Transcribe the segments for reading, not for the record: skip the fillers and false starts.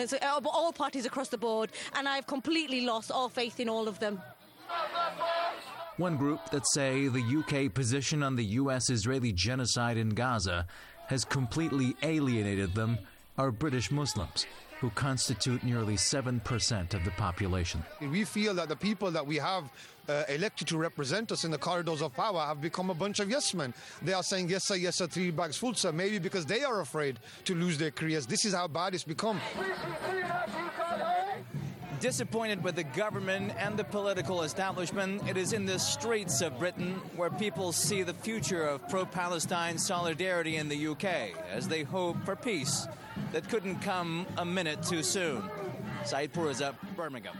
All parties across the board, and I've completely lost all faith in all of them. One group that say the UK position on the US-Israeli genocide in Gaza has completely alienated them are British Muslims, who constitute nearly 7% of the population. We feel that the people that we have elected to represent us in the corridors of power have become a bunch of yes men. They are saying yes sir, 3 bags full sir, maybe because they are afraid to lose their careers. This is how bad it's become. Disappointed with the government and the political establishment, it is in the streets of Britain where people see the future of pro-Palestine solidarity in the UK as they hope for peace that couldn't come a minute too soon. Saeed Poureza, Birmingham.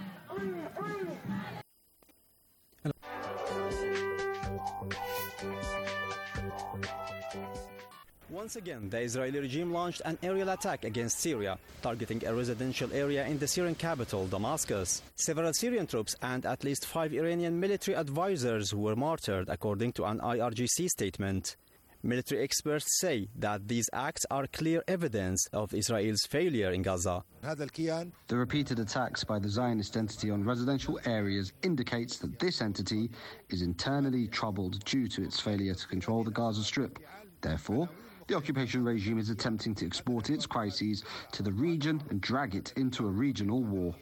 Once again, the Israeli regime launched an aerial attack against Syria, targeting a residential area in the Syrian capital, Damascus. Several Syrian troops and at least 5 Iranian military advisors were martyred, according to an IRGC statement. Military experts say that these acts are clear evidence of Israel's failure in Gaza. The repeated attacks by the Zionist entity on residential areas indicates that this entity is internally troubled due to its failure to control the Gaza Strip. Therefore, the occupation regime is attempting to export its crises to the region and drag it into a regional war.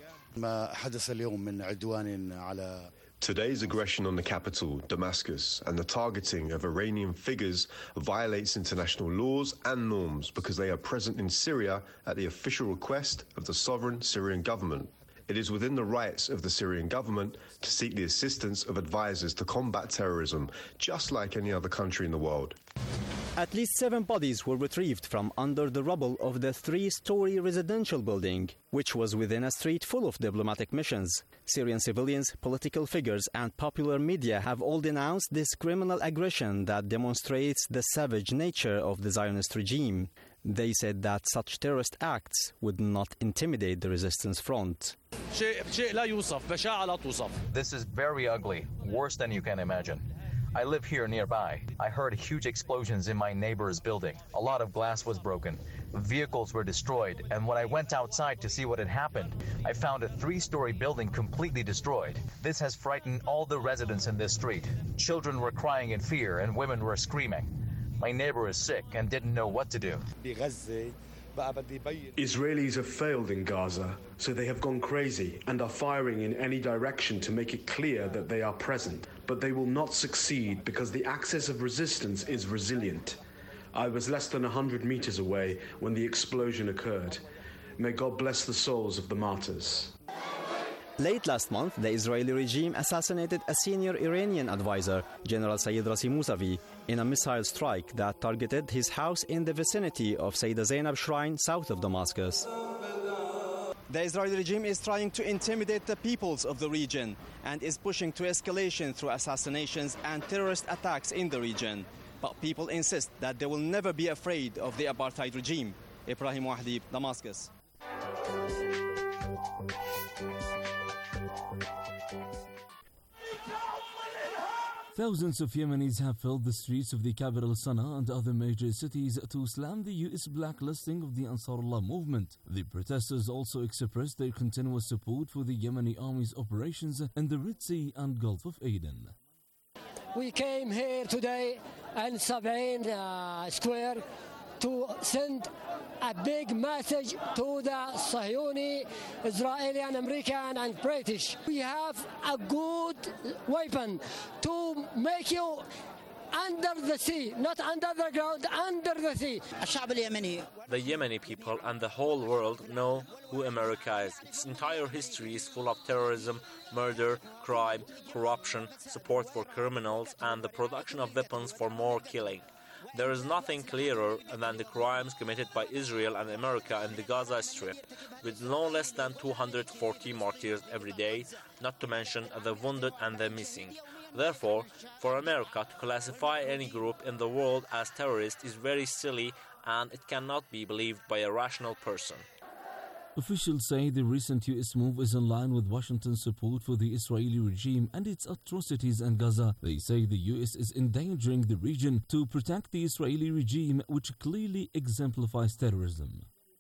Today's aggression on the capital, Damascus, and the targeting of Iranian figures violates international laws and norms because they are present in Syria at the official request of the sovereign Syrian government. It is within the rights of the Syrian government to seek the assistance of advisors to combat terrorism, just like any other country in the world. At least 7 bodies were retrieved from under the rubble of the 3-story residential building, which was within a street full of diplomatic missions. Syrian civilians, political figures, and popular media have all denounced this criminal aggression that demonstrates the savage nature of the Zionist regime. They said that such terrorist acts would not intimidate the resistance front. This is very ugly, worse than you can imagine. I live here nearby. I heard huge explosions in my neighbor's building. A lot of glass was broken. Vehicles were destroyed, and when I went outside to see what had happened, I found a 3-story building completely destroyed. This has frightened all the residents in this street. Children were crying in fear, and women were screaming. My neighbor is sick and didn't know what to do. Israelis have failed in Gaza, so they have gone crazy and are firing in any direction to make it clear that they are present. But they will not succeed because the axis of resistance is resilient. I was less than 100 meters away when the explosion occurred. May God bless the souls of the martyrs. Late last month, the Israeli regime assassinated a senior Iranian advisor, General Sayyid Rasim Mousavi, in a missile strike that targeted his house in the vicinity of Sayyida Zainab Shrine south of Damascus. The Israeli regime is trying to intimidate the peoples of the region and is pushing to escalation through assassinations and terrorist attacks in the region. But people insist that they will never be afraid of the apartheid regime. Ibrahim Wahdi, Damascus. Thousands of Yemenis have filled the streets of the capital Sana'a and other major cities to slam the U.S. blacklisting of the Ansarullah movement. The protesters also expressed their continuous support for the Yemeni army's operations in the Red Sea and Gulf of Aden. We came here today in Sab'in Square to send a big message to the Sahyoni, Israeli and American and British. We have a good weapon to make you under the sea, not under the ground, under the sea. The Yemeni people and the whole world know who America is. Its entire history is full of terrorism, murder, crime, corruption, support for criminals, and the production of weapons for more killing. There is nothing clearer than the crimes committed by Israel and America in the Gaza Strip, with no less than 240 martyrs every day, not to mention the wounded and the missing. Therefore, for America to classify any group in the world as terrorist is very silly, and it cannot be believed by a rational person. Officials say the recent U.S. move is in line with Washington's support for the Israeli regime and its atrocities in Gaza. They say the U.S. is endangering the region to protect the Israeli regime, which clearly exemplifies terrorism.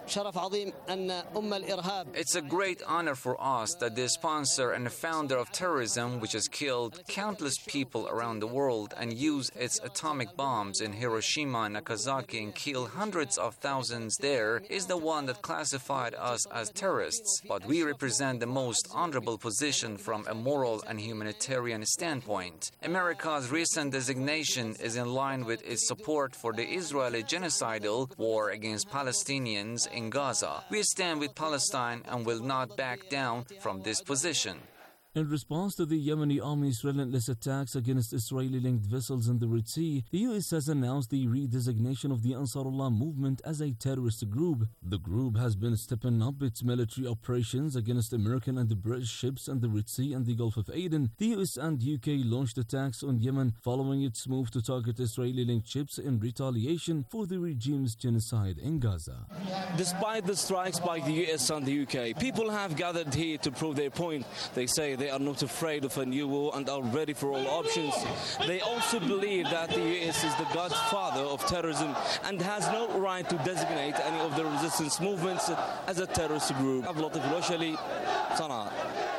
It's a great honor for us that the sponsor and the founder of terrorism, which has killed countless people around the world and used its atomic bombs in Hiroshima and Nagasaki and killed hundreds of thousands there, is the one that classified us as terrorists. But we represent the most honorable position from a moral and humanitarian standpoint. America's recent designation is in line with its support for the Israeli genocidal war against Palestinians in Gaza. We stand with Palestine and will not back down from this position. In response to the Yemeni army's relentless attacks against Israeli-linked vessels in the Red Sea, the U.S. has announced the redesignation of the Ansarullah movement as a terrorist group. The group has been stepping up its military operations against American and British ships in the Red Sea and the Gulf of Aden. The U.S. and U.K. launched attacks on Yemen following its move to target Israeli-linked ships in retaliation for the regime's genocide in Gaza. Despite the strikes by the U.S. and the U.K., people have gathered here to prove their point. They say they are not afraid of a new war and are ready for all options. They also believe that the U.S. is the godfather of terrorism and has no right to designate any of the resistance movements as a terrorist group. Latif Loshali, Sana'a.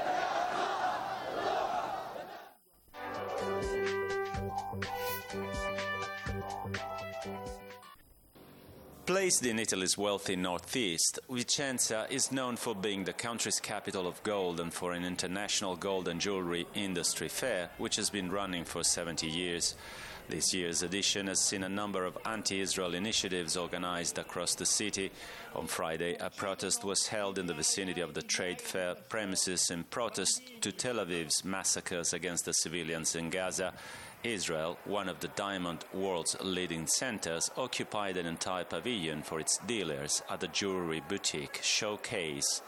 Placed in Italy's wealthy northeast, Vicenza is known for being the country's capital of gold and for an international gold and jewelry industry fair, which has been running for 70 years. This year's edition has seen a number of anti-Israel initiatives organized across the city. On Friday, a protest was held in the vicinity of the trade fair premises in protest to Tel Aviv's massacres against the civilians in Gaza. Israel, one of the diamond world's leading centers, occupied an entire pavilion for its dealers at the jewelry boutique Showcase.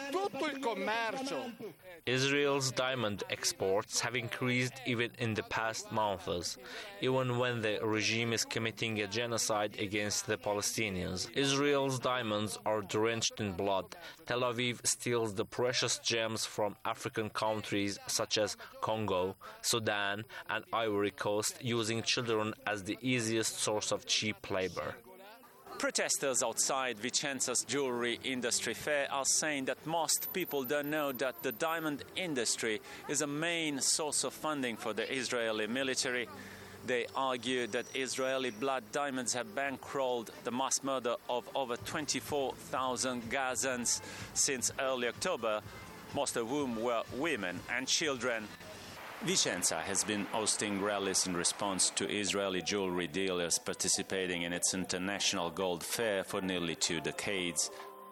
Israel's diamond exports have increased even in the past months, even when the regime is committing a genocide against the Palestinians. Israel's diamonds are drenched in blood. Tel Aviv steals the precious gems from African countries such as Congo, Sudan, and Ivory Coast, using children as the easiest source of cheap labor. Protesters outside Vicenza's jewelry industry fair are saying that most people don't know that the diamond industry is a main source of funding for the Israeli military. They argue that Israeli blood diamonds have bankrolled the mass murder of over 24,000 Gazans since early October, most of whom were women and children. Vicenza has been hosting rallies in response to Israeli jewelry dealers participating in its international gold fair for nearly 2 decades.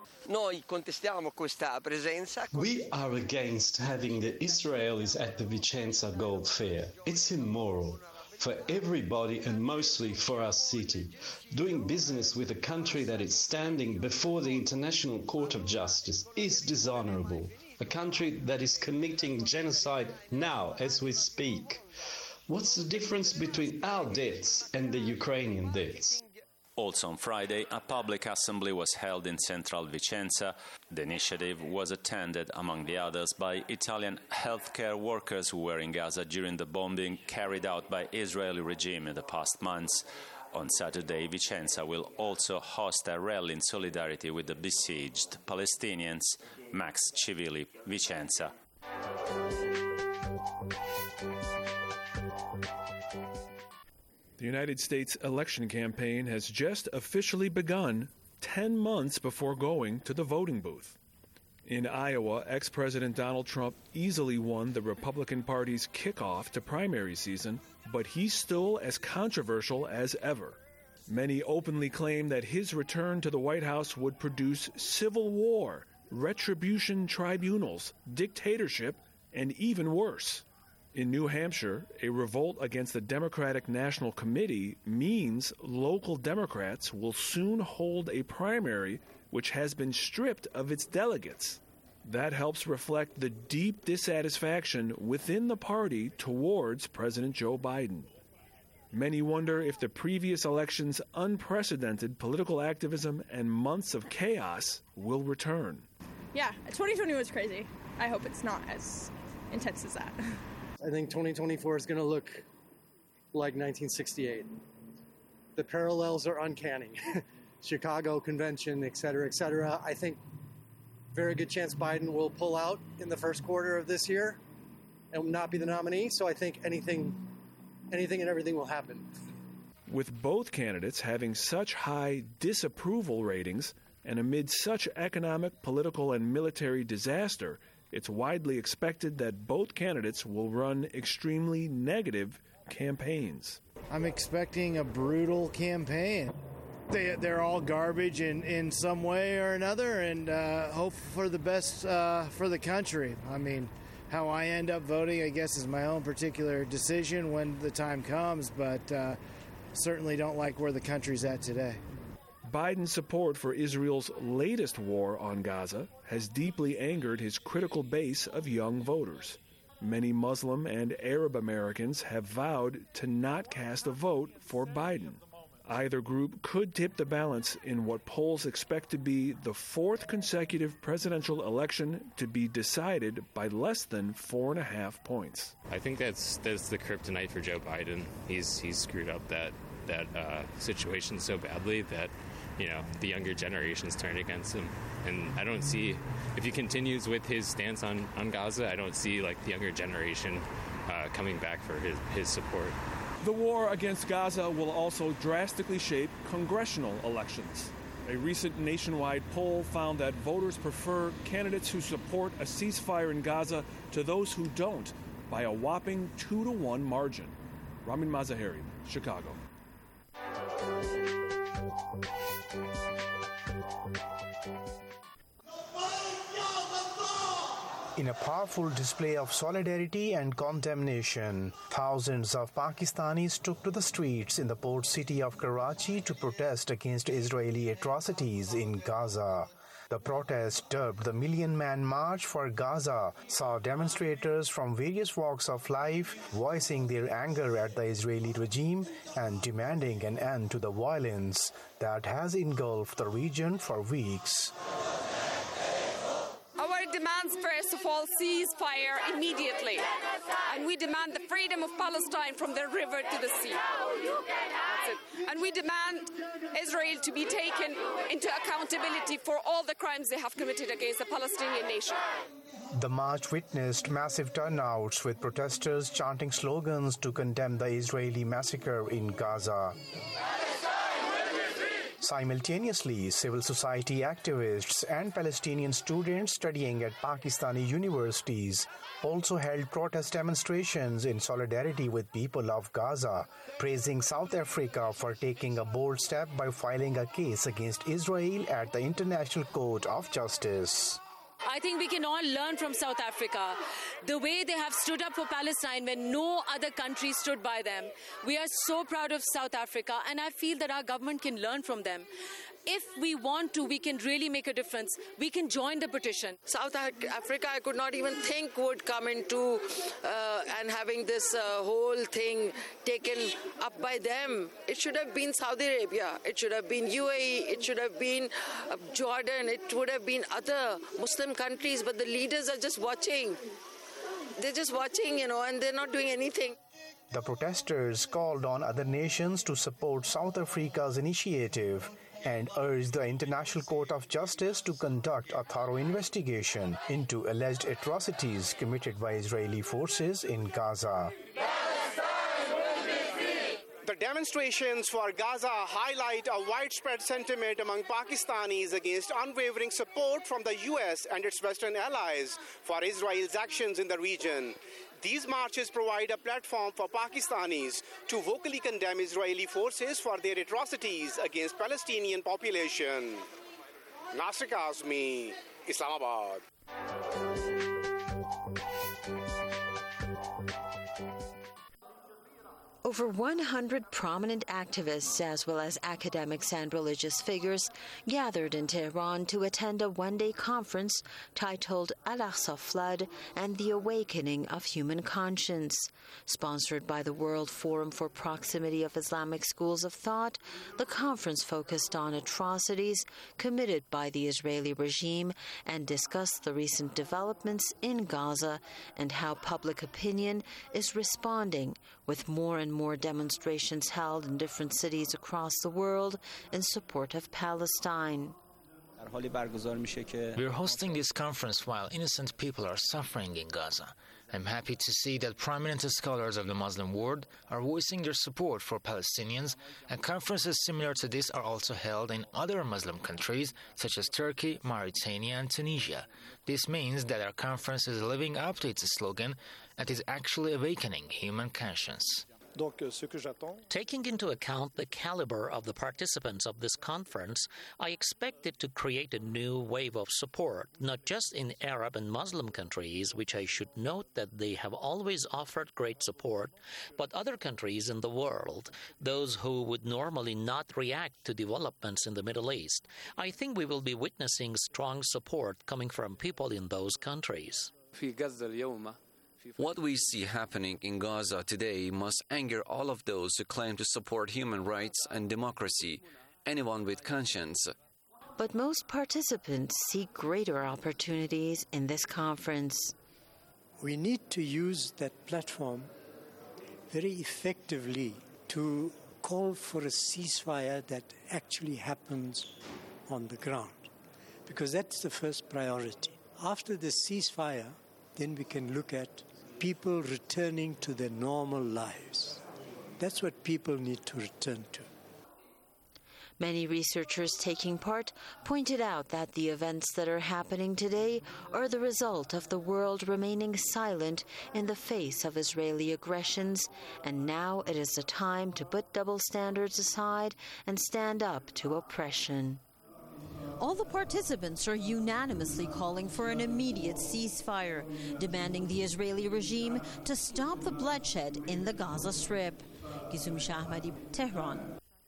We are against having the Israelis at the Vicenza Gold Fair. It's immoral for everybody and mostly for our city. Doing business with a country that is standing before the International Court of Justice is dishonorable. A country that is committing genocide now as we speak. What's the difference between our debts and the Ukrainian debts? Also on Friday, a public assembly was held in central Vicenza. The initiative was attended, among the others, by Italian healthcare workers who were in Gaza during the bombing carried out by Israeli regime in the past months. On Saturday, Vicenza will also host a rally in solidarity with the besieged Palestinians. Max Civili, Vicenza. The United States election campaign has just officially begun 10 months before going to the voting booth. In Iowa, ex-President Donald Trump easily won the Republican Party's kickoff to primary season, but he's still as controversial as ever. Many openly claim that his return to the White House would produce civil war, retribution tribunals, dictatorship, and even worse. In New Hampshire, a revolt against the Democratic National Committee means local Democrats will soon hold a primary which has been stripped of its delegates. That helps reflect the deep dissatisfaction within the party towards President Joe Biden. Many wonder if the previous election's unprecedented political activism and months of chaos will return. Yeah, 2020 was crazy. I hope it's not as intense as that. I think 2024 is going to look like 1968. The parallels are uncanny. Chicago convention, et cetera, I think very good chance Biden will pull out in the first quarter of this year and not be the nominee. So I think anything and everything will happen. With both candidates having such high disapproval ratings and amid such economic, political, and military disaster, it's widely expected that both candidates will run extremely negative campaigns. I'm expecting a brutal campaign. They're all garbage in some way or another, and hope for the best for the country. I mean, how I end up voting, I guess, is my own particular decision when the time comes, but certainly don't like where the country's at today. Biden's support for Israel's latest war on Gaza has deeply angered his critical base of young voters. Many Muslim and Arab Americans have vowed to not cast a vote for Biden. Either group could tip the balance in what polls expect to be the fourth consecutive presidential election to be decided by less than 4.5 points. I think that's the kryptonite for Joe Biden. He's screwed up that situation so badly that, you know, the younger generation's turned against him. And I don't see, if he continues with his stance on Gaza, I don't see, like, the younger generation coming back for his support. The war against Gaza will also drastically shape congressional elections. A recent nationwide poll found that voters prefer candidates who support a ceasefire in Gaza to those who don't by a whopping 2-to-1 margin. Ramin Mazaheri, Chicago. In a powerful display of solidarity and condemnation, thousands of Pakistanis took to the streets in the port city of Karachi to protest against Israeli atrocities in Gaza. The protest, dubbed the Million Man March for Gaza, saw demonstrators from various walks of life voicing their anger at the Israeli regime and demanding an end to the violence that has engulfed the region for weeks. Our demands, first of all, ceasefire immediately. And we demand the freedom of Palestine from the river to the sea. That's it. And we demand Israel to be taken into accountability for all the crimes they have committed against the Palestinian nation. The march witnessed massive turnouts with protesters chanting slogans to condemn the Israeli massacre in Gaza. Simultaneously, civil society activists and Palestinian students studying at Pakistani universities also held protest demonstrations in solidarity with people of Gaza, praising South Africa for taking a bold step by filing a case against Israel at the International Court of Justice. I think we can all learn from South Africa, the way they have stood up for Palestine when no other country stood by them. We are so proud of South Africa, and I feel that our government can learn from them. If we want to, we can really make a difference. We can join the petition. South Africa, I could not even think would come into and having this whole thing taken up by them. It should have been Saudi Arabia. It should have been UAE. It should have been Jordan. It would have been other Muslim countries. But the leaders are just watching. They're just watching, and they're not doing anything. The protesters called on other nations to support South Africa's initiative and urged the International Court of Justice to conduct a thorough investigation into alleged atrocities committed by Israeli forces in Gaza. The demonstrations for Gaza highlight a widespread sentiment among Pakistanis against unwavering support from the U.S. and its Western allies for Israel's actions in the region. These marches provide a platform for Pakistanis to vocally condemn Israeli forces for their atrocities against Palestinian population. Nasir Kazmi, Islamabad. Over 100 prominent activists, as well as academics and religious figures, gathered in Tehran to attend a one-day conference titled Al-Aqsa Flood and the Awakening of Human Conscience. Sponsored by the World Forum for Proximity of Islamic Schools of Thought, the conference focused on atrocities committed by the Israeli regime and discussed the recent developments in Gaza and how public opinion is responding with more and more demonstrations held in different cities across the world in support of Palestine. We're hosting this conference while innocent people are suffering in Gaza. I'm happy to see that prominent scholars of the Muslim world are voicing their support for Palestinians, and conferences similar to this are also held in other Muslim countries such as Turkey, Mauritania, and Tunisia. This means that our conference is living up to its slogan and is actually awakening human conscience. Taking into account the caliber of the participants of this conference, I expect it to create a new wave of support, not just in Arab and Muslim countries, which I should note that they have always offered great support, but other countries in the world, those who would normally not react to developments in the Middle East. I think we will be witnessing strong support coming from people in those countries. What we see happening in Gaza today must anger all of those who claim to support human rights and democracy, anyone with conscience. But most participants see greater opportunities in this conference. We need to use that platform very effectively to call for a ceasefire that actually happens on the ground, because that's the first priority. After the ceasefire, then we can look at people returning to their normal lives. That's what people need to return to. Many researchers taking part pointed out that the events that are happening today are the result of the world remaining silent in the face of Israeli aggressions, and now it is the time to put double standards aside and stand up to oppression. All the participants are unanimously calling for an immediate ceasefire, demanding the Israeli regime to stop the bloodshed in the Gaza Strip. Gizum Shahmadi, Tehran.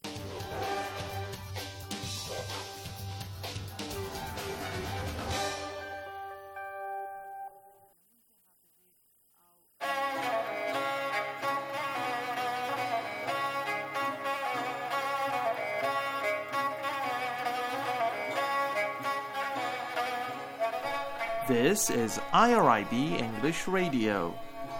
This is IRIB English Radio.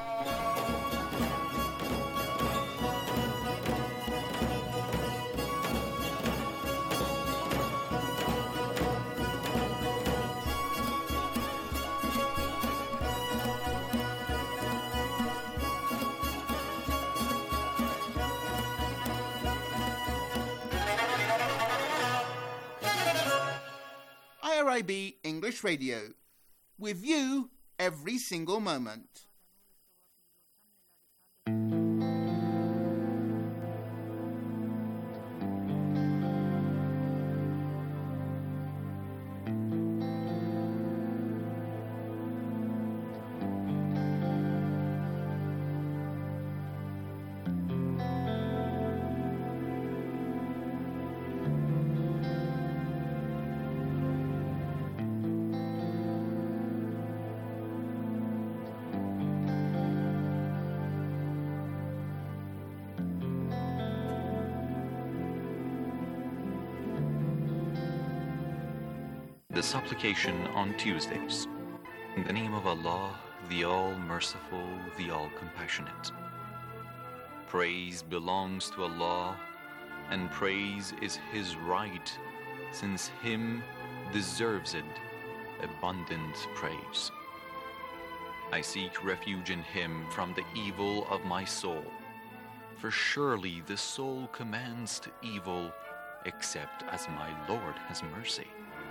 IRIB English Radio. With you every single moment. The supplication on Tuesdays. In the name of Allah, the All-Merciful, the All-Compassionate. Praise belongs to Allah, and praise is His right, since Him deserves it, abundant praise. I seek refuge in Him from the evil of my soul, for surely the soul commands to evil, except as my Lord has mercy.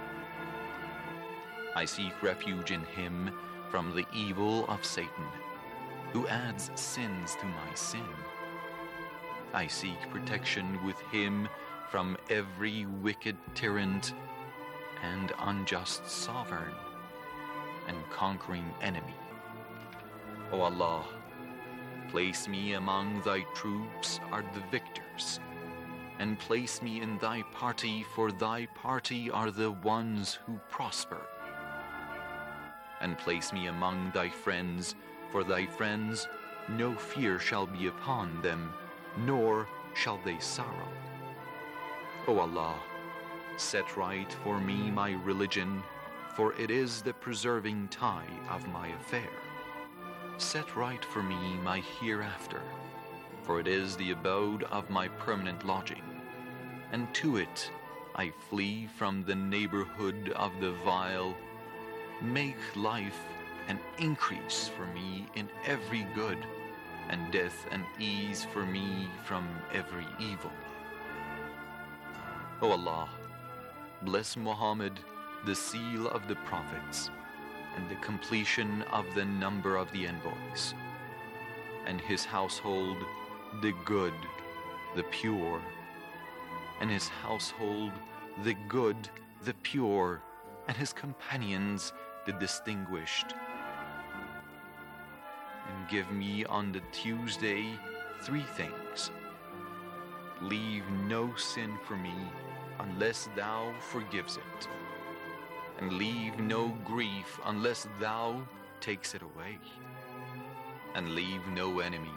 I seek refuge in Him from the evil of Satan, who adds sins to my sin. I seek protection with Him from every wicked tyrant and unjust sovereign and conquering enemy. O Allah, place me among Thy troops are the victors, and place me in Thy party, for Thy party are the ones who prosper. And place me among Thy friends, for Thy friends no fear shall be upon them, nor shall they sorrow. O Allah, set right for me my religion, for it is the preserving tie of my affair. Set right for me my hereafter, for it is the abode of my permanent lodging, and to it I flee from the neighborhood of the vile. Make life an increase for me in every good, and death an ease for me from every evil. O Allah, bless Muhammad, the seal of the prophets, and the completion of the number of the envoys, and his household, the good, the pure, and his household, the good, the pure, and his companions, the distinguished. And give me on the Tuesday 3 things. Leave no sin for me unless thou forgives it, and leave no grief unless thou takes it away, and leave no enemy,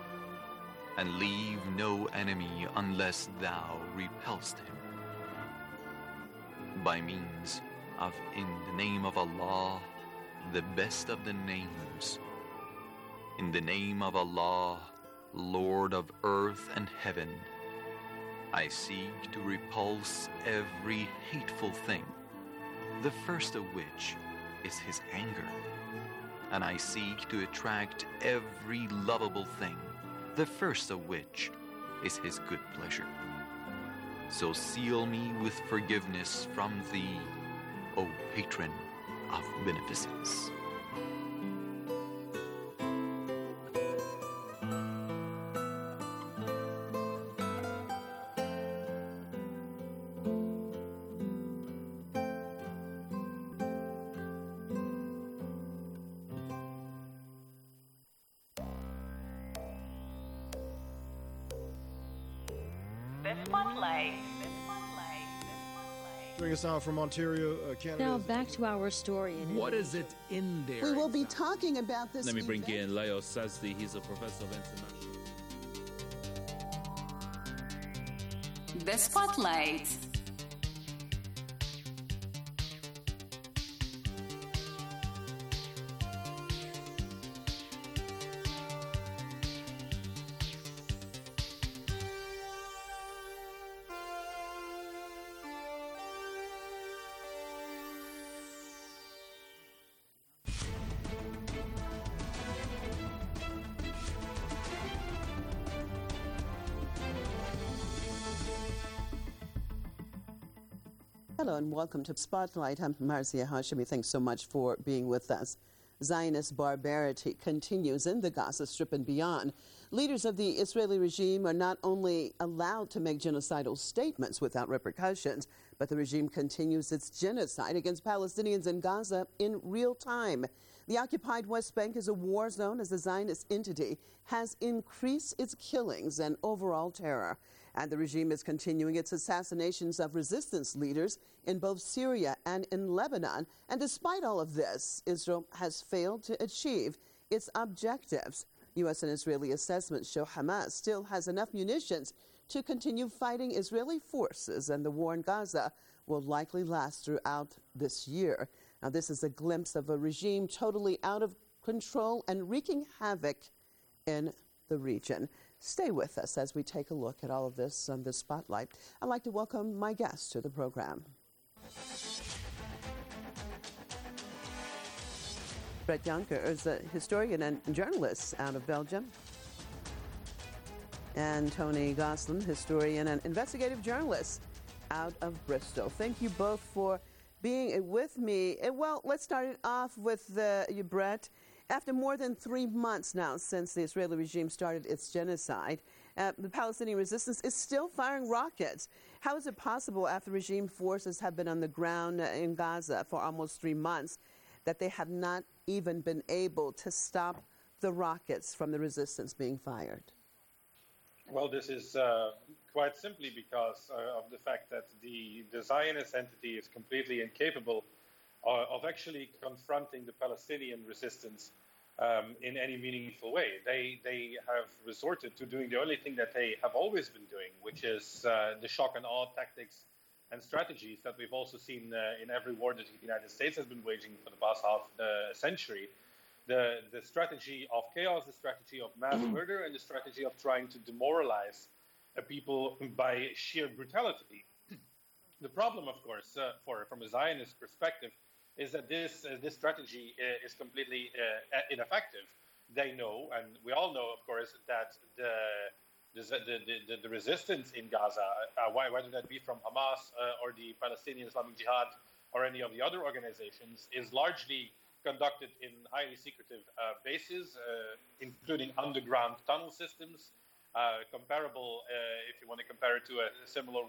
unless thou repelst him. By means of in the name of Allah, the best of the names, in the name of Allah, Lord of earth and heaven, I seek to repulse every hateful thing, the first of which is his anger, and I seek to attract every lovable thing, the first of which is his good pleasure. So seal me with forgiveness from thee, O patron of beneficence. Joining us now from Ontario, Canada. Now back to our story. What is it in there? We will be talking about this. Let me bring event. in Leo Sazdi. He's a professor of international. The Spotlight. Hello and welcome to Spotlight. I'm Marcia Hashemi. Thanks so much for being with us. Zionist barbarity continues in the Gaza Strip and beyond. Leaders of the Israeli regime are not only allowed to make genocidal statements without repercussions, but the regime continues its genocide against Palestinians in Gaza in real time. The occupied West Bank is a war zone as the Zionist entity has increased its killings and overall terror. And the regime is continuing its assassinations of resistance leaders in both Syria and in Lebanon. And despite all of this, Israel has failed to achieve its objectives. U.S. and Israeli assessments show Hamas still has enough munitions to continue fighting Israeli forces, and the war in Gaza will likely last throughout this year. Now, this is a glimpse of a regime totally out of control and wreaking havoc in the region. Stay with us as we take a look at all of this on the Spotlight. I'd like to welcome my guests to the program. Brett Jonker is a historian and journalist out of Belgium. And Tony Gosselin, historian and investigative journalist out of Bristol. Thank you both for being with me. Well, let's start it off with you, Brett. After more than 3 months now since the Israeli regime started its genocide, the Palestinian resistance is still firing rockets. How is it possible, after regime forces have been on the ground in Gaza for almost 3 months, that they have not even been able to stop the rockets from the resistance being fired? Well, this is quite simply because of the fact that the Zionist entity is completely incapable of actually confronting the Palestinian resistance in any meaningful way. They have resorted to doing the only thing that they have always been doing, which is the shock and awe tactics and strategies that we've also seen in every war that the United States has been waging for the past half century, the strategy of chaos, the strategy of mass murder, and the strategy of trying to demoralize people by sheer brutality. The problem, of course, from a Zionist perspective, is that this strategy is completely ineffective. They know, and we all know, of course, that the resistance in Gaza, whether that be from Hamas or the Palestinian Islamic Jihad or any of the other organizations, is largely conducted in highly secretive bases, including underground tunnel systems, comparable, if you want to compare it to a similar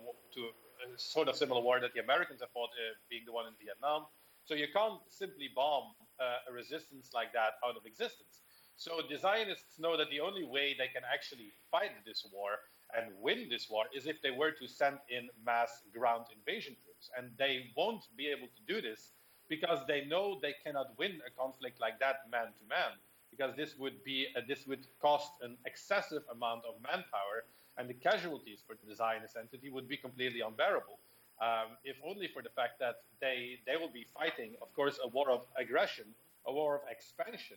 war that the Americans have fought, being the one in Vietnam. So you can't simply bomb a resistance like that out of existence. So the Zionists know that the only way they can actually fight this war and win this war is if they were to send in mass ground invasion troops. And they won't be able to do this because they know they cannot win a conflict like that man to man, because this would cost an excessive amount of manpower, and the casualties for the Zionist entity would be completely unbearable. If only for the fact that they will be fighting, of course, a war of aggression, a war of expansion,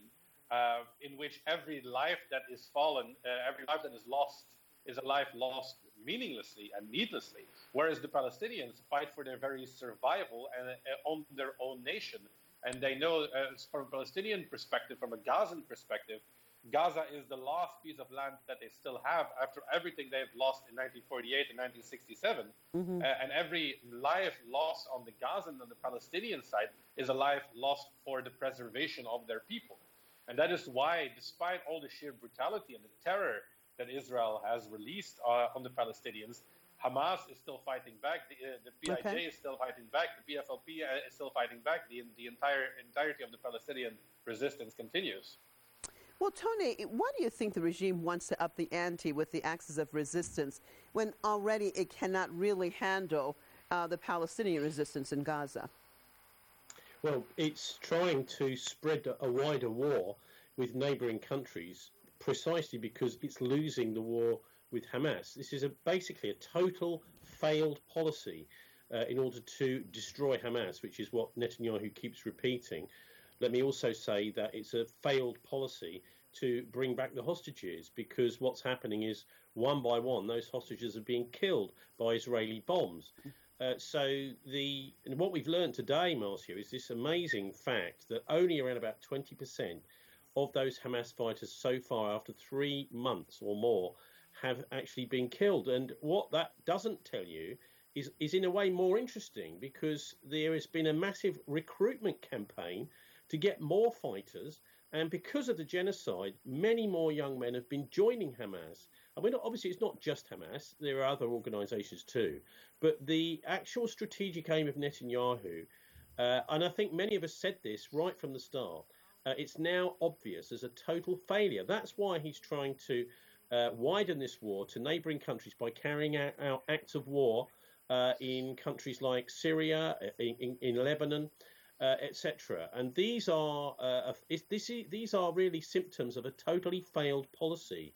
in which every life that is fallen, every life that is lost, is a life lost meaninglessly and needlessly, whereas the Palestinians fight for their very survival and on their own nation. And they know, from a Palestinian perspective, from a Gazan perspective, Gaza is the last piece of land that they still have after everything they've lost in 1948 and 1967. And every life lost on the Gazan and the Palestinian side is a life lost for the preservation of their people. And that is why, despite all the sheer brutality and the terror that Israel has released on the Palestinians, Hamas is still fighting back. The PIJ is still fighting back. The PFLP is still fighting back. The entirety of the Palestinian resistance continues. Well, Tony, why do you think the regime wants to up the ante with the axis of resistance when already it cannot really handle the Palestinian resistance in Gaza? Well, it's trying to spread a wider war with neighbouring countries precisely because it's losing the war with Hamas. This is basically a total failed policy in order to destroy Hamas, which is what Netanyahu keeps repeating. Let me also say that it's a failed policy to bring back the hostages, because what's happening is one by one those hostages are being killed by Israeli bombs. And what we've learned today, Marcia, is this amazing fact that only around about 20% of those Hamas fighters so far, after 3 months or more, have actually been killed. And what that doesn't tell you is in a way more interesting, because there has been a massive recruitment campaign to get more fighters. And because of the genocide, many more young men have been joining Hamas. And obviously, it's not just Hamas. There are other organisations too. But the actual strategic aim of Netanyahu, and I think many of us said this right from the start, it's now obvious as a total failure. That's why he's trying to widen this war to neighbouring countries by carrying out acts of war in countries like Syria, in Lebanon, etc. And these are really symptoms of a totally failed policy.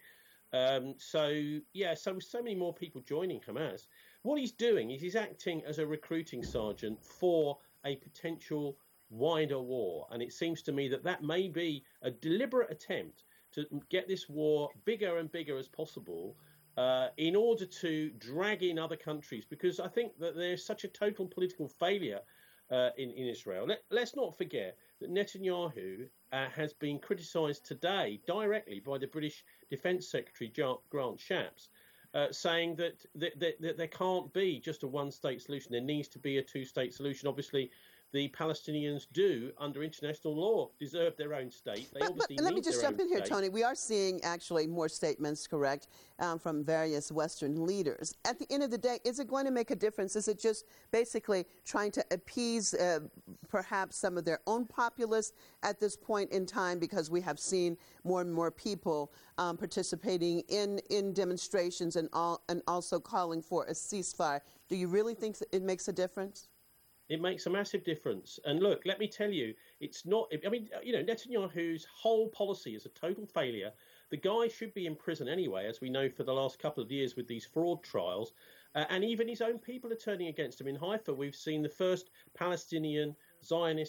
So many more people joining Hamas. What he's doing is he's acting as a recruiting sergeant for a potential wider war. And it seems to me that may be a deliberate attempt to get this war bigger and bigger as possible in order to drag in other countries, because I think that there's such a total political failure in Israel. Let's not forget that Netanyahu has been criticised today directly by the British Defence Secretary Grant Shapps, saying that there can't be just a one-state solution. There needs to be a two-state solution. Obviously, the Palestinians do, under international law, deserve their own state. But let me just jump in here, Tony. We are seeing actually more statements, correct, from various Western leaders. At the end of the day, is it going to make a difference? Is it just basically trying to appease perhaps some of their own populace at this point in time, because we have seen more and more people participating in demonstrations and also calling for a ceasefire? Do you really think that it makes a difference? It makes a massive difference. And look, let me tell you, it's not, Netanyahu's whole policy is a total failure. The guy should be in prison anyway, as we know for the last couple of years with these fraud trials. And even his own people are turning against him. In Haifa, we've seen the first Palestinian Zionist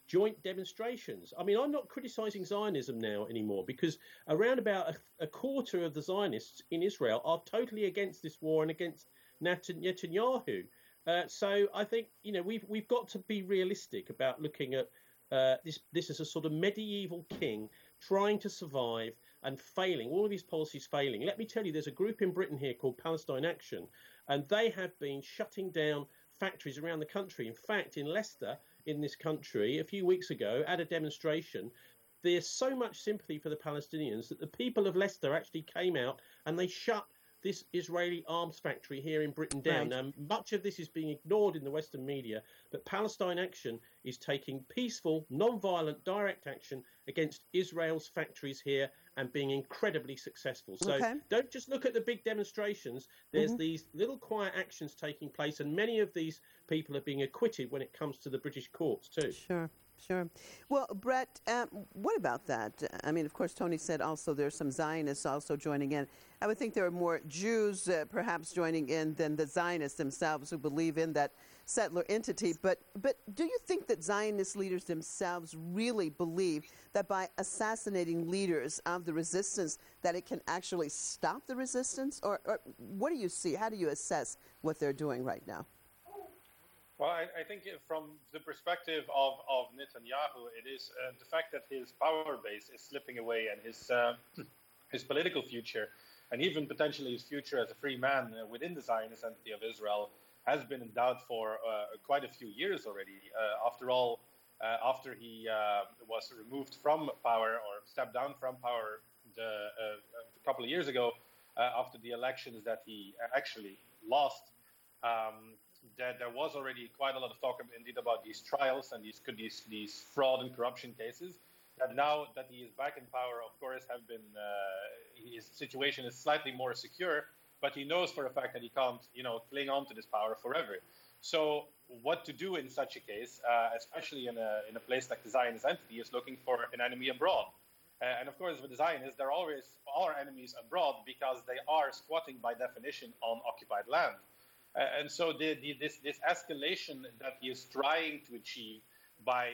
joint demonstrations. I mean, I'm not criticizing Zionism now anymore, because around about a quarter of the Zionists in Israel are totally against this war and against Netanyahu. So I think, you know, we've got to be realistic about looking at this as a sort of medieval king trying to survive and failing, all of his policies failing. Let me tell you, there's a group in Britain here called Palestine Action, and they have been shutting down factories around the country. In fact, in Leicester, in this country, a few weeks ago, at a demonstration, there's so much sympathy for the Palestinians that the people of Leicester actually came out and they shut this Israeli arms factory here in Britain down. Right. Now, much of this is being ignored in the Western media, but Palestine Action is taking peaceful, non-violent, direct action against Israel's factories here and being incredibly successful. So don't just look at the big demonstrations. There's these little quiet actions taking place, and many of these people are being acquitted when it comes to the British courts too. Sure. Well, Brett, what about that? I mean, of course, Tony said also there's some Zionists also joining in. I would think there are more Jews perhaps joining in than the Zionists themselves who believe in that settler entity. But do you think that Zionist leaders themselves really believe that by assassinating leaders of the resistance that it can actually stop the resistance? Or what do you see? How do you assess what they're doing right now? Well, I think from the perspective of Netanyahu, it is the fact that his power base is slipping away and his political future, and even potentially his future as a free man within the Zionist entity of Israel, has been in doubt for quite a few years already. After all, after he was removed from power or stepped down from power a couple of years ago, after the elections that he actually lost, that there was already quite a lot of talk indeed about these trials and these fraud and corruption cases. And now that he is back in power, of course, his situation is slightly more secure, but he knows for a fact that he can't, cling on to this power forever. So what to do in such a case, especially in a place like the Zionist entity, is looking for an enemy abroad. And of course, with the Zionists, there always are enemies abroad because they are squatting by definition on occupied land. And so this escalation that he is trying to achieve by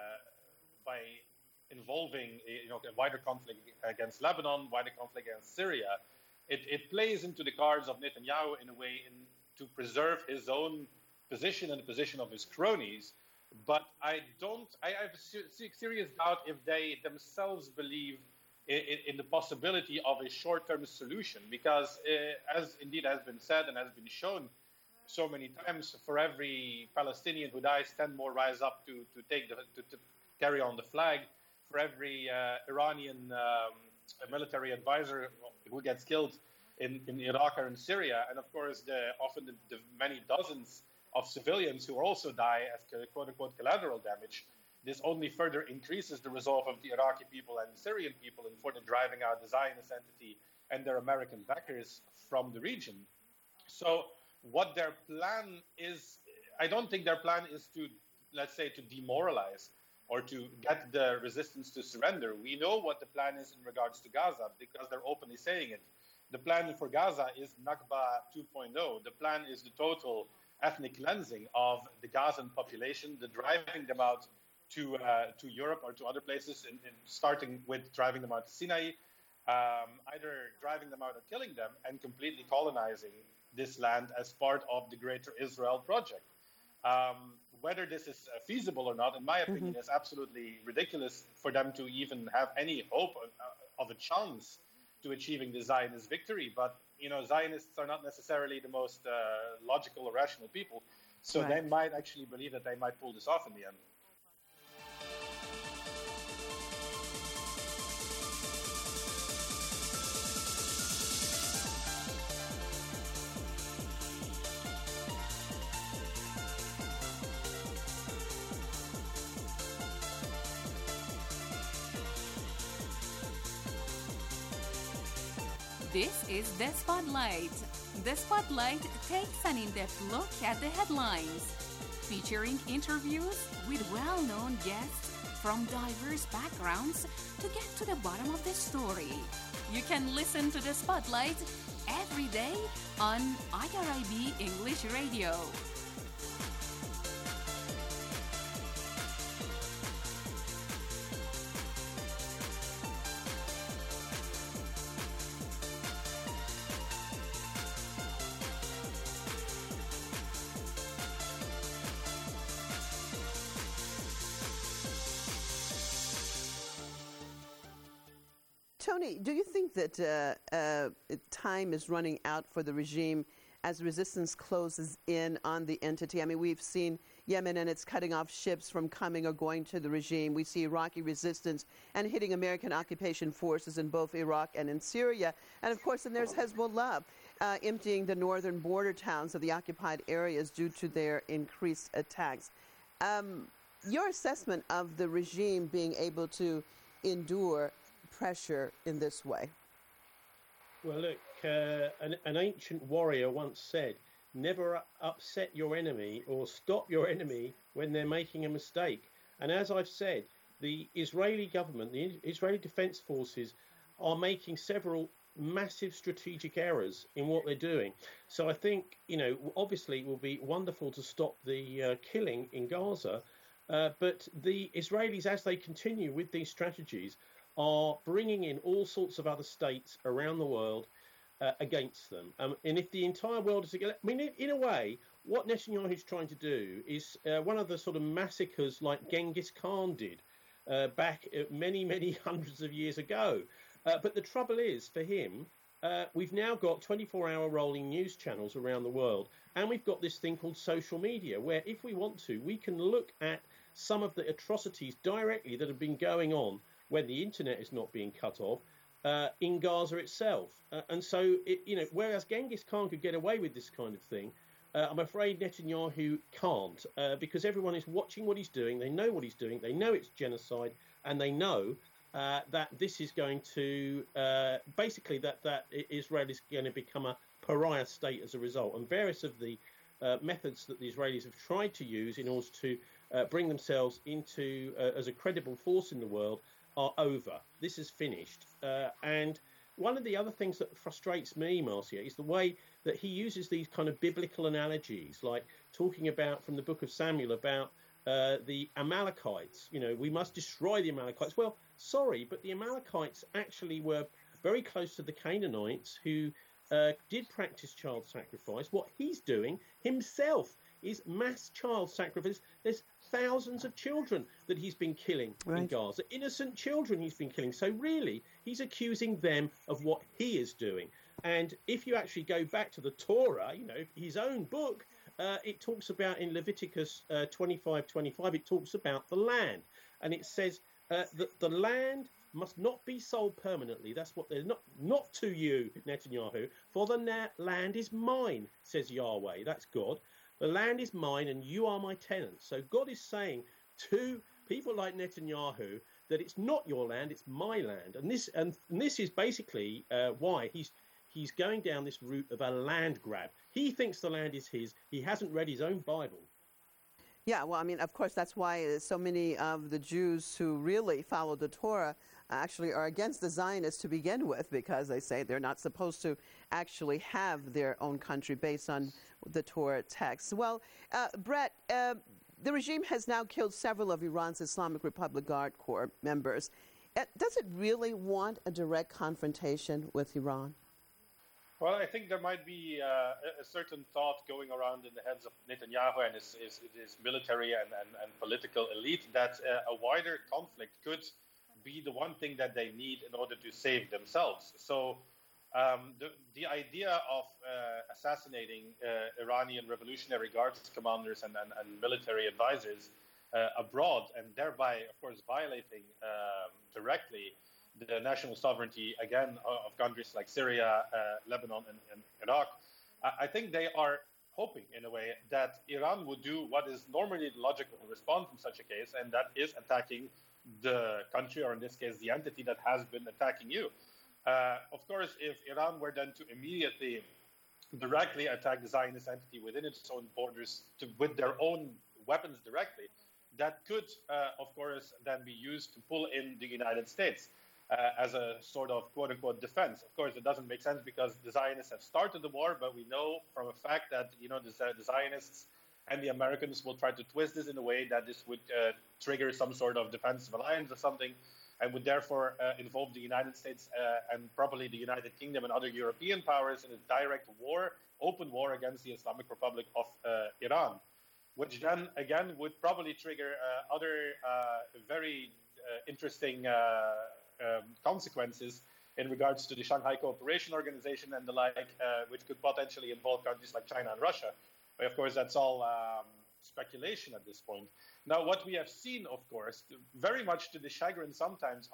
involving a wider conflict against Lebanon, wider conflict against Syria, it plays into the cards of Netanyahu in a way to preserve his own position and the position of his cronies. But I have a serious doubt if they themselves believe in the possibility of a short-term solution, because as indeed has been said and has been shown so many times, for every Palestinian who dies, 10 more rise up to carry on the flag. For every Iranian military advisor who gets killed in Iraq or in Syria, and of course often the many dozens of civilians who also die as quote-unquote collateral damage, this only further increases the resolve of the Iraqi people and the Syrian people in further driving out the Zionist entity and their American backers from the region. So what their plan is, I don't think their plan is to, let's say, to demoralize or to get the resistance to surrender. We know what the plan is in regards to Gaza because they're openly saying it. The plan for Gaza is Nakba 2.0. The plan is the total ethnic cleansing of the Gazan population, the driving them out to Europe or to other places, starting with driving them out to Sinai, either driving them out or killing them, and completely colonizing this land as part of the Greater Israel project. Whether this is feasible or not, in my opinion, is absolutely ridiculous for them to even have any hope of a chance to achieving the Zionist victory. But, Zionists are not necessarily the most logical or rational people. So They might actually believe that they might pull this off in the end. This is The Spotlight. The Spotlight takes an in-depth look at the headlines, featuring interviews with well-known guests from diverse backgrounds to get to the bottom of the story. You can listen to The Spotlight every day on IRIB English Radio. Tony, do you think that time is running out for the regime as resistance closes in on the entity? I mean, we've seen Yemen and it's cutting off ships from coming or going to the regime. We see Iraqi resistance and hitting American occupation forces in both Iraq and in Syria. And, of course, then there's Hezbollah emptying the northern border towns of the occupied areas due to their increased attacks. Your assessment of the regime being able to endure pressure in this way? Well, look, an ancient warrior once said, never upset your enemy or stop your enemy when they're making a mistake. And as I've said, the Israeli government, the Israeli Defense Forces are making several massive strategic errors in what they're doing. So I think, obviously it will be wonderful to stop the killing in Gaza, but the Israelis, as they continue with these strategies, are bringing in all sorts of other states around the world against them. And if the entire world is together, I mean, in a way, what Netanyahu is trying to do is one of the sort of massacres like Genghis Khan did back many, many hundreds of years ago. But the trouble is, for him, we've now got 24-hour rolling news channels around the world, and we've got this thing called social media, where if we want to, we can look at some of the atrocities directly that have been going on when the internet is not being cut off in Gaza itself. And so, whereas Genghis Khan could get away with this kind of thing, I'm afraid Netanyahu can't, because everyone is watching what he's doing. They know what he's doing. They know it's genocide, and they know that this is going to basically that Israel is going to become a pariah state as a result. And various of the methods that the Israelis have tried to use in order to bring themselves into as a credible force in the world are over. This is finished. And one of the other things that frustrates me, Marcia, is the way that he uses these kind of biblical analogies, like talking about from the book of Samuel about the Amalekites. We must destroy the Amalekites. Well, sorry, but the Amalekites actually were very close to the Canaanites who did practice child sacrifice. What he's doing himself is mass child sacrifice. There's thousands of children that he's been killing in Gaza. Innocent children he's been killing. So really, he's accusing them of what he is doing. And if you actually go back to the Torah, his own book, it talks about in Leviticus 25:25, it talks about the land. And it says that the land must not be sold permanently. That's what they're not to you, Netanyahu, for the land is mine, says Yahweh. That's God. The land is mine and you are my tenants. So God is saying to people like Netanyahu that it's not your land, it's my land. And this is basically why he's going down this route of a land grab. He thinks the land is his. He hasn't read his own Bible. Yeah, well, I mean, of course, that's why so many of the Jews who really follow the Torah actually are against the Zionists to begin with, because they say they're not supposed to actually have their own country based on the Torah text. Well, Brett, the regime has now killed several of Iran's Islamic Republic Guard Corps members. Does it really want a direct confrontation with Iran? Well, I think there might be a certain thought going around in the heads of Netanyahu and his military and political elite that a wider conflict could be the one thing that they need in order to save themselves. So the idea of assassinating Iranian Revolutionary Guards commanders and military advisors abroad, and thereby, of course, violating directly the national sovereignty, again, of countries like Syria, Lebanon, and Iraq, I think they are hoping, in a way, that Iran would do what is normally the logical response in such a case, and that is attacking the country, or in this case, the entity that has been attacking you. Of course, if Iran were then to immediately directly attack the Zionist entity within its own borders with their own weapons directly, that could, of course, then be used to pull in the United States as a sort of quote-unquote defense. Of course, it doesn't make sense because the Zionists have started the war, but we know from a fact that, the Zionists and the Americans will try to twist this in a way that this would trigger some sort of defensive alliance or something, and would therefore involve the United States and probably the United Kingdom and other European powers in a direct war, open war against the Islamic Republic of Iran, which then, again, would probably trigger other very interesting consequences in regards to the Shanghai Cooperation Organization and the like, which could potentially involve countries like China and Russia. But of course, that's all speculation at this point. Now, what we have seen, of course, very much to the chagrin sometimes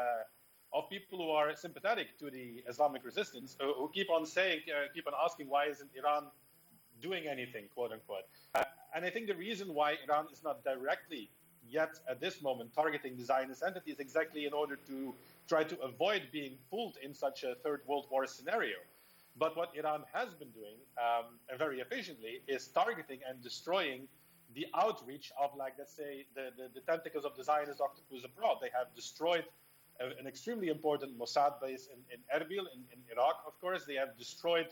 of people who are sympathetic to the Islamic resistance, who keep on asking, why isn't Iran doing anything, quote unquote. And I think the reason why Iran is not directly yet at this moment targeting the Zionist entity is exactly in order to try to avoid being fooled in such a Third World War scenario. But what Iran has been doing very efficiently is targeting and destroying the outreach of, like, let's say, the tentacles of the Zionist octopus abroad. They have destroyed an extremely important Mossad base in Erbil, in Iraq, of course. They have destroyed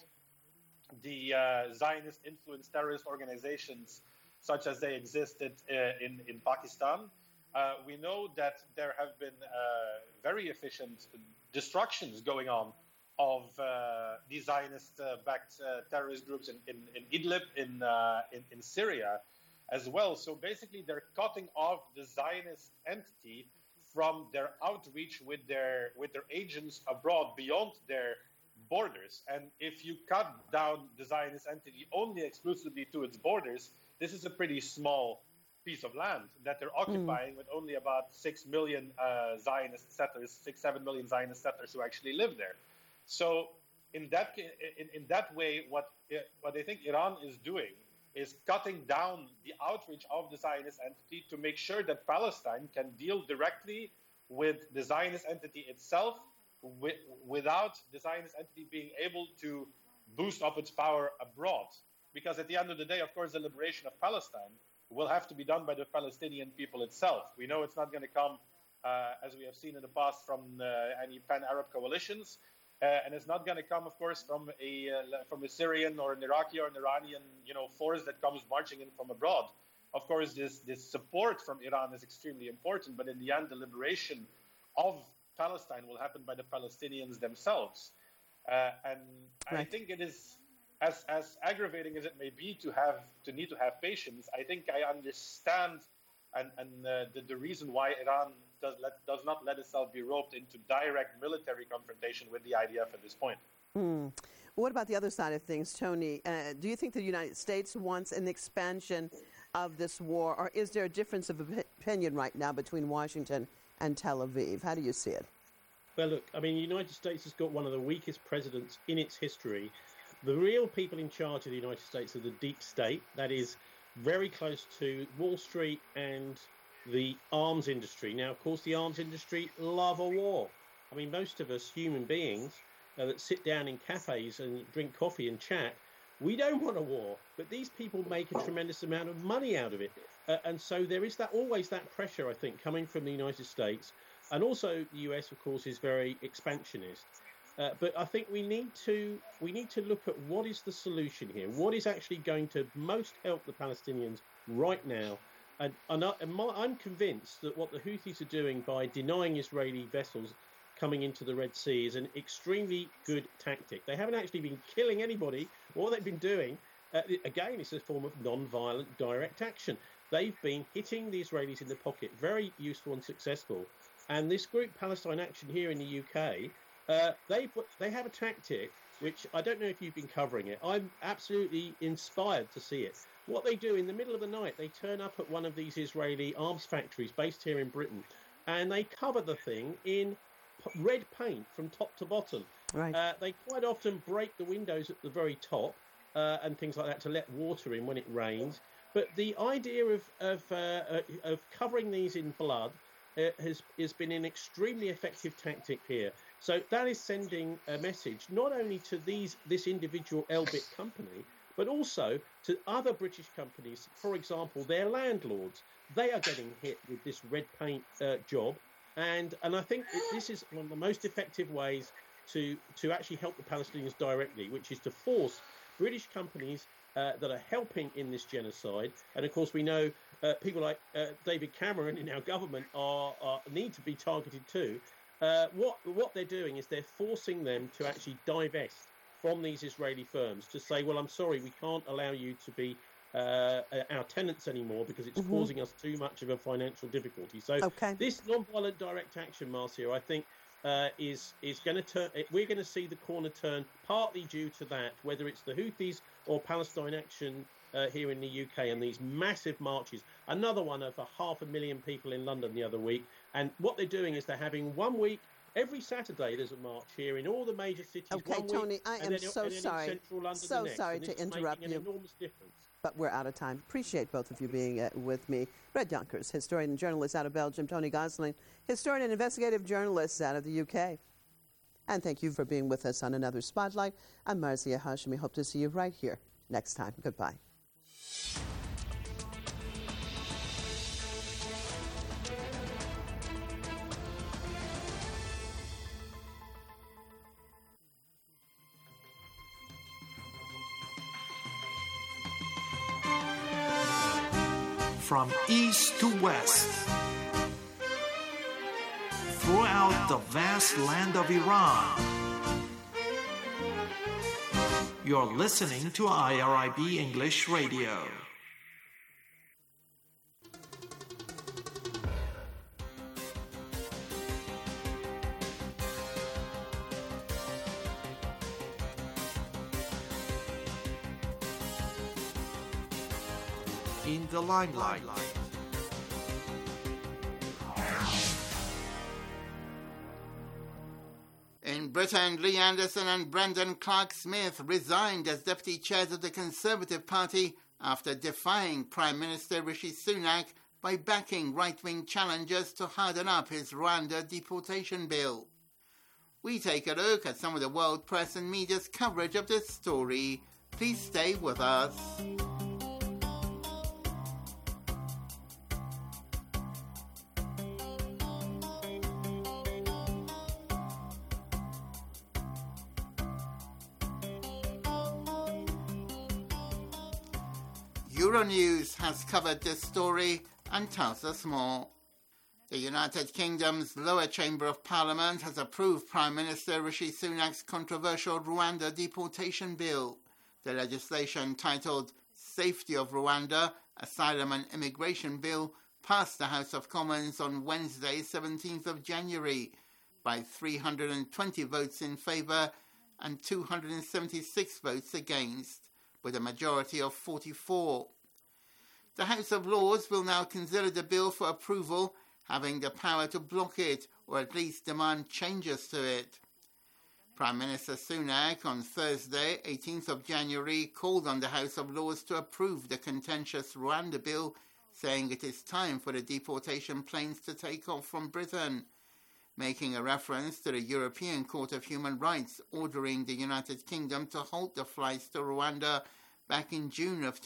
the Zionist-influenced terrorist organizations such as they existed in Pakistan. We know that there have been very efficient destructions going on of these Zionist-backed terrorist groups in Idlib, in Syria as well. So basically, they're cutting off the Zionist entity from their outreach with their agents abroad beyond their borders. And if you cut down the Zionist entity only exclusively to its borders, this is a pretty small piece of land that they're occupying with only about 6 million Zionist settlers, 7 million Zionist settlers who actually live there. So in that way, what I think Iran is doing is cutting down the outreach of the Zionist entity to make sure that Palestine can deal directly with the Zionist entity itself without the Zionist entity being able to boost up its power abroad. Because at the end of the day, of course, the liberation of Palestine will have to be done by the Palestinian people itself. We know it's not going to come, as we have seen in the past, from any pan-Arab coalitions. And it's not going to come, of course, from a Syrian or an Iraqi or an Iranian, force that comes marching in from abroad. Of course, this support from Iran is extremely important, but in the end, the liberation of Palestine will happen by the Palestinians themselves. And I think it is, as aggravating as it may be to need to have patience, I think I understand the reason why Iran does not let itself be roped into direct military confrontation with the IDF at this point. What about the other side of things, Tony? Do you think the United States wants an expansion of this war, or is there a difference of opinion right now between Washington and Tel Aviv? How do you see it? Well, look, I mean, the United States has got one of the weakest presidents in its history. The real people in charge of the United States are the deep state, that is very close to Wall Street and the arms industry. Now, of course, the arms industry love a war. I mean, most of us human beings that sit down in cafes and drink coffee and chat, we don't want a war. But these people make a tremendous amount of money out of it. And so there is always that pressure, I think, coming from the United States. And also the US, of course, is very expansionist. But I think we need to look at what is the solution here. What is actually going to most help the Palestinians right now? And I'm convinced that what the Houthis are doing by denying Israeli vessels coming into the Red Sea is an extremely good tactic. They haven't actually been killing anybody. What they've been doing, again, is a form of non-violent direct action. They've been hitting the Israelis in the pocket, very useful and successful. And this group, Palestine Action, here in the UK, they have a tactic which I don't know if you've been covering it. I'm absolutely inspired to see it. What they do in the middle of the night, they turn up at one of these Israeli arms factories based here in Britain, and they cover the thing in red paint from top to bottom. Right. They quite often break the windows at the very top and things like that to let water in when it rains. But the idea of covering these in blood has been an extremely effective tactic here. So that is sending a message not only to this individual Elbit company, but also to other British companies. For example, their landlords. They are getting hit with this red paint job. And I think this is one of the most effective ways to actually help the Palestinians directly, which is to force British companies that are helping in this genocide. And of course, we know people like David Cameron in our government need to be targeted too. What they're doing is they're forcing them to actually divest from these Israeli firms to say, well, I'm sorry, we can't allow you to be our tenants anymore because it's causing us too much of a financial difficulty. So this non-violent direct action, Marcia, I think is going to turn. We're going to see the corner turn partly due to that, whether it's the Houthis or Palestine Action here in the UK and these massive marches. Another one of 500,000 people in London the other week. And what they're doing is they're having 1 week. Every Saturday there's a march here in all the major cities. Okay, Tony, I am so sorry. So sorry to interrupt you. Enormous difference. But we're out of time. Appreciate both of you being with me. Red Yonkers, historian and journalist out of Belgium. Tony Gosling, historian and investigative journalist out of the UK. And thank you for being with us on another Spotlight. I'm Marzia Hashemi. Hope to see you right here next time. Goodbye. From east to west, throughout the vast land of Iran. You're listening to IRIB English Radio. In the limelight. In Britain, Lee Anderson and Brendan Clark-Smith resigned as deputy chairs of the Conservative Party after defying Prime Minister Rishi Sunak by backing right-wing challengers to harden up his Rwanda deportation bill. We take a look at some of the world press and media's coverage of this story. Please stay with us. Euronews has covered this story and tells us more. The United Kingdom's lower chamber of parliament has approved Prime Minister Rishi Sunak's controversial Rwanda deportation bill. The legislation, titled Safety of Rwanda, Asylum and Immigration Bill, passed the House of Commons on Wednesday, 17th of January, by 320 votes in favour and 276 votes against, with a majority of 44. The House of Lords will now consider the bill for approval, having the power to block it or at least demand changes to it. Prime Minister Sunak on Thursday, 18th of January, called on the House of Lords to approve the contentious Rwanda bill, saying it is time for the deportation planes to take off from Britain, making a reference to the European Court of Human Rights ordering the United Kingdom to halt the flights to Rwanda back in June of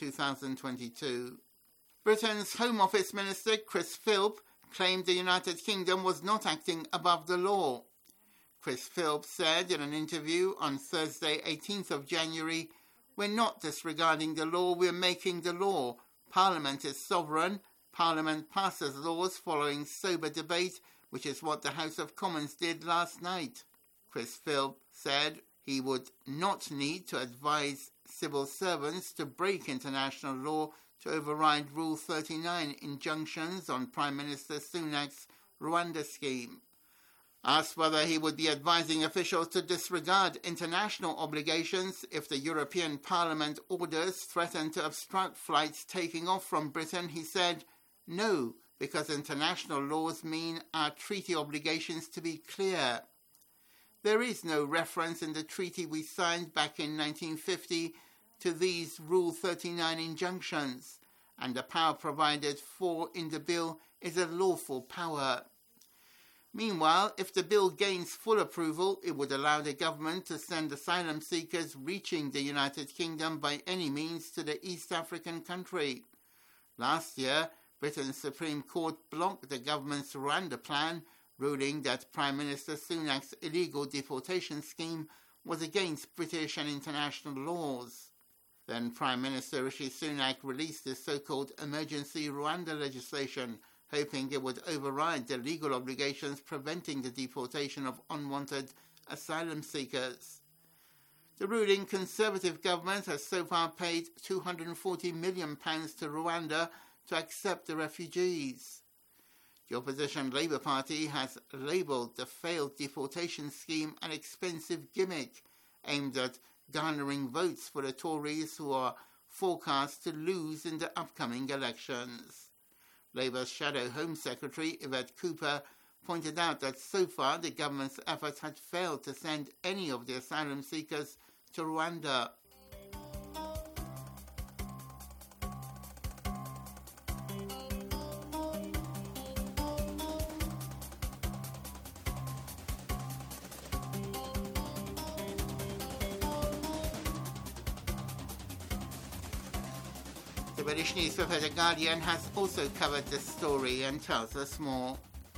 2022. Britain's Home Office Minister Chris Philp claimed the United Kingdom was not acting above the law. Chris Philp said in an interview on Thursday, 18th of January, "We're not disregarding the law, we're making the law. Parliament is sovereign. Parliament passes laws following sober debate, which is what the House of Commons did last night." Chris Philp said he would not need to advise civil servants to break international law to override Rule 39 injunctions on Prime Minister Sunak's Rwanda scheme. Asked whether he would be advising officials to disregard international obligations if the European Parliament orders threaten to obstruct flights taking off from Britain, he said, "No, because international laws mean our treaty obligations to be clear. There is no reference in the treaty we signed back in 1950 to these Rule 39 injunctions, and the power provided for in the bill is a lawful power." Meanwhile, if the bill gains full approval, it would allow the government to send asylum seekers reaching the United Kingdom by any means to the East African country. Last year, Britain's Supreme Court blocked the government's Rwanda plan, ruling that Prime Minister Sunak's illegal deportation scheme was against British and international laws. Then Prime Minister Rishi Sunak released the so-called emergency Rwanda legislation, hoping it would override the legal obligations preventing the deportation of unwanted asylum seekers. The ruling Conservative government has so far paid £240 million to Rwanda to accept the refugees. The opposition Labour Party has labelled the failed deportation scheme an expensive gimmick aimed at garnering votes for the Tories who are forecast to lose in the upcoming elections. Labour's Shadow Home Secretary Yvette Cooper pointed out that so far the government's efforts had failed to send any of the asylum seekers to Rwanda. The British newspaper The Guardian has also covered this story and tells us more.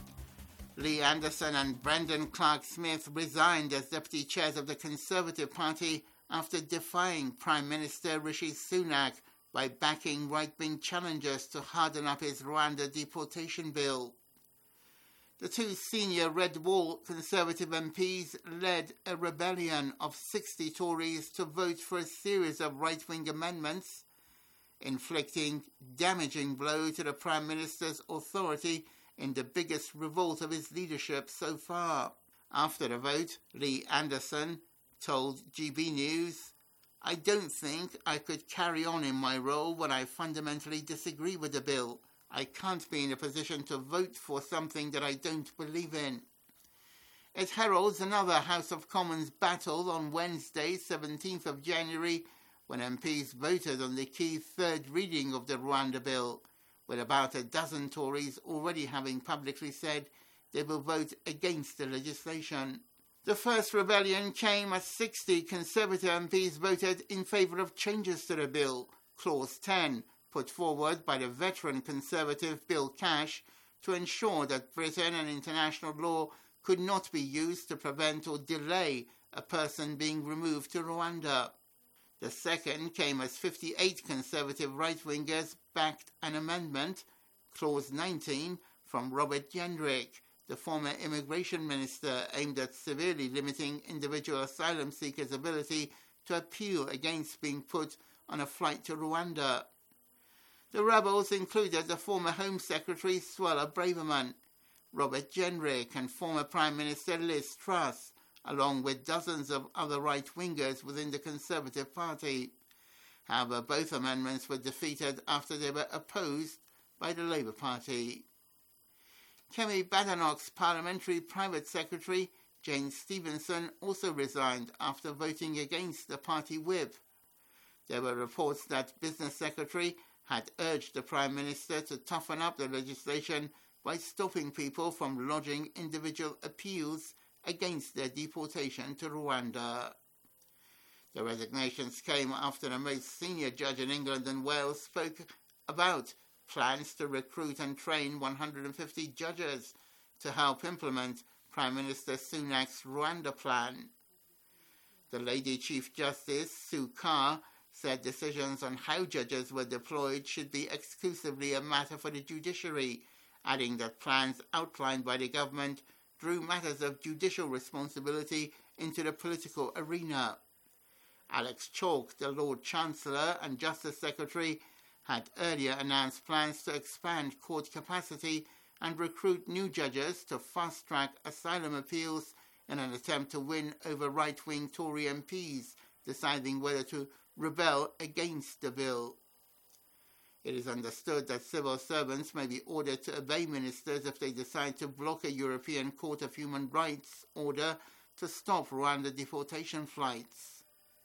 Lee Anderson and Brendan Clark-Smith resigned as deputy chairs of the Conservative Party after defying Prime Minister Rishi Sunak by backing right-wing challengers to harden up his Rwanda deportation bill. The two senior Red Wall Conservative MPs led a rebellion of 60 Tories to vote for a series of right-wing amendments, inflicting damaging blow to the Prime Minister's authority in the biggest revolt of his leadership so far. After the vote, Lee Anderson told GB News, "I don't think I could carry on in my role when I fundamentally disagree with the bill. I can't be in a position to vote for something that I don't believe in." It heralds another House of Commons battle on Wednesday, 17th of January, when MPs voted on the key third reading of the Rwanda bill, with about a dozen Tories already having publicly said they will vote against the legislation. The first rebellion came as 60 Conservative MPs voted in favour of changes to the bill, Clause 10, put forward by the veteran Conservative Bill Cash, to ensure that Britain and international law could not be used to prevent or delay a person being removed to Rwanda. The second came as 58 Conservative right-wingers backed an amendment, Clause 19, from Robert Jendrick, the former immigration minister, aimed at severely limiting individual asylum seekers' ability to appeal against being put on a flight to Rwanda. The rebels included the former Home Secretary Suella Braverman, Robert Jendrick and former Prime Minister Liz Truss, along with dozens of other right-wingers within the Conservative Party. However, both amendments were defeated after they were opposed by the Labour Party. Kemi Badenoch's Parliamentary Private Secretary, Jane Stevenson, also resigned after voting against the party whip. There were reports that Business Secretary had urged the Prime Minister to toughen up the legislation by stopping people from lodging individual appeals against their deportation to Rwanda. The resignations came after the most senior judge in England and Wales spoke about plans to recruit and train 150 judges to help implement Prime Minister Sunak's Rwanda plan. The Lady Chief Justice, Sue Carr, said decisions on how judges were deployed should be exclusively a matter for the judiciary, adding that plans outlined by the government drew matters of judicial responsibility into the political arena. Alex Chalk, the Lord Chancellor and Justice Secretary, had earlier announced plans to expand court capacity and recruit new judges to fast-track asylum appeals in an attempt to win over right-wing Tory MPs, deciding whether to rebel against the bill. It is understood that civil servants may be ordered to obey ministers if they decide to block a European Court of Human Rights order to stop Rwanda deportation flights.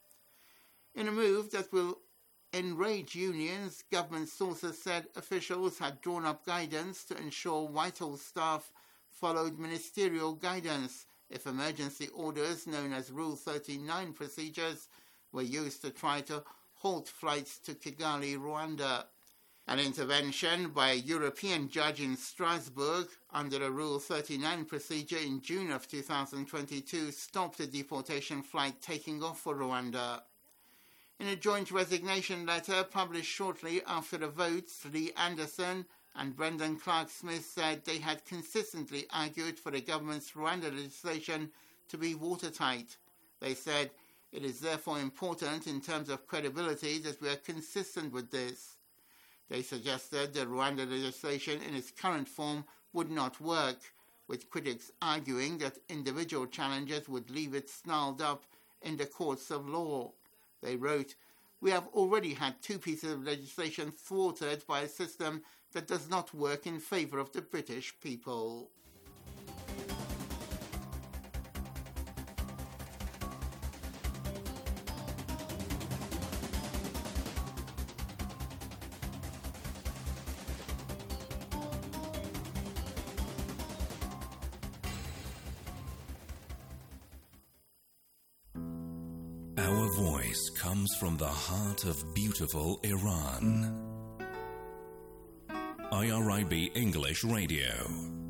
In a move that will enrage unions, government sources said officials had drawn up guidance to ensure Whitehall staff followed ministerial guidance if emergency orders, known as Rule 39 procedures, were used to try to halt flights to Kigali, Rwanda. An intervention by a European judge in Strasbourg under a Rule 39 procedure in June of 2022 stopped a deportation flight taking off for Rwanda. In a joint resignation letter published shortly after the votes, Lee Anderson and Brendan Clark-Smith said they had consistently argued for the government's Rwanda legislation to be watertight. They said, "It is therefore important in terms of credibility that we are consistent with this." They suggested the Rwanda legislation in its current form would not work, with critics arguing that individual challenges would leave it snarled up in the courts of law. They wrote, "We have already had 2 pieces of legislation thwarted by a system that does not work in favour of the British people." Our voice comes from the heart of beautiful Iran. IRIB English Radio.